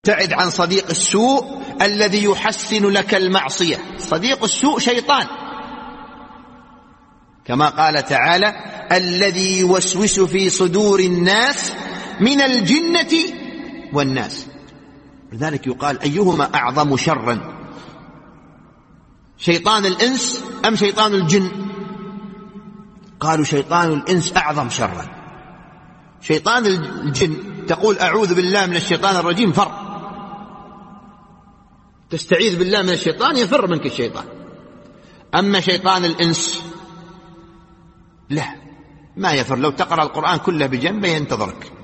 ابتعد عن صديق السوء الذي يحسن لك المعصية. صديق السوء شيطان، كما قال تعالى: الذي يوسوس في صدور الناس من الجنة والناس. لذلك يقال: أيهما أعظم شرا، شيطان الإنس أم شيطان الجن؟ قالوا: شيطان الإنس أعظم شرا. شيطان الجن تقول: أعوذ بالله من الشيطان الرجيم، فر، تستعيذ بالله من الشيطان يفر منك الشيطان. أما شيطان الإنس لا، ما يفر، لو تقرأ القرآن كله بجنبه ينتظرك.